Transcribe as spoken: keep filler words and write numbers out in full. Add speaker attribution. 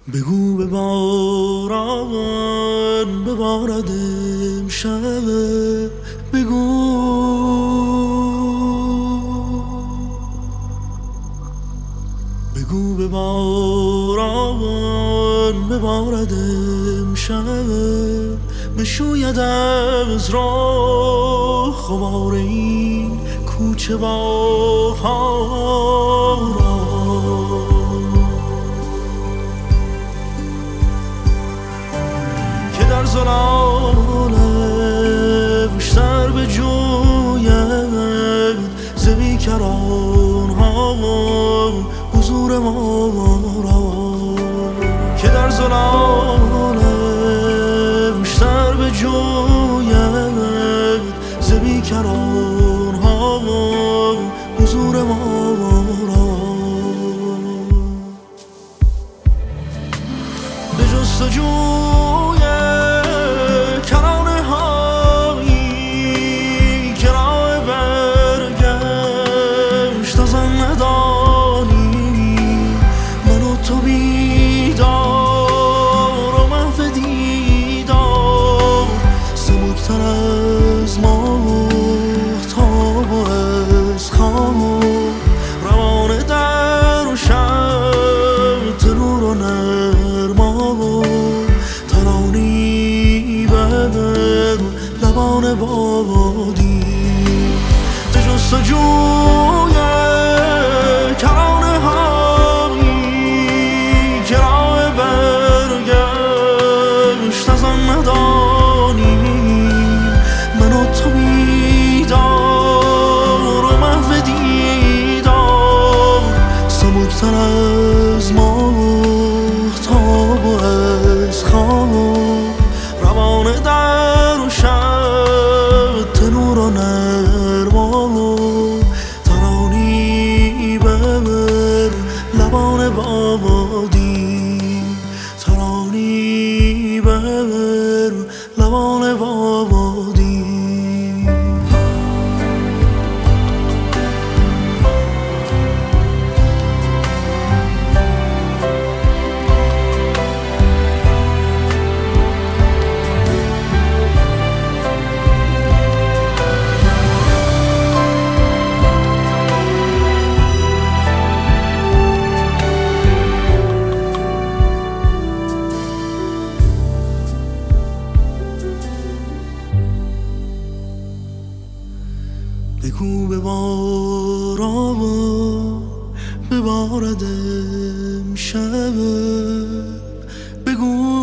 Speaker 1: بگو به باران ببارد امشب، بگو بگو به باران ببارد امشب، بشوید از راه خمار این کوچه بهار را، که در ظلالش در بجوید ز بیکران ها حضور ما را، که در ظلالش در بجوید ز بیکران ها حضور ما را، به جستجوی کرانه هایی که راه برگشت از آن ندانی، من و تو بیدار و محو دیدار، سبکتر از ماهتاب و از خواب، روانه در و شب تنور و نرما و ترانی بر لبان بادی، به جستجوی کرانه هایی که راه برگشت از آن ندانی، من و تو بیدار و محو دیدار، سبکتر از ماهتاب و از خواب، روانه در و شب تنور و نرما و ترانی بر لبان بادی، ترانی بر لبان بادی. بگو به باران ببارد امشب، بگو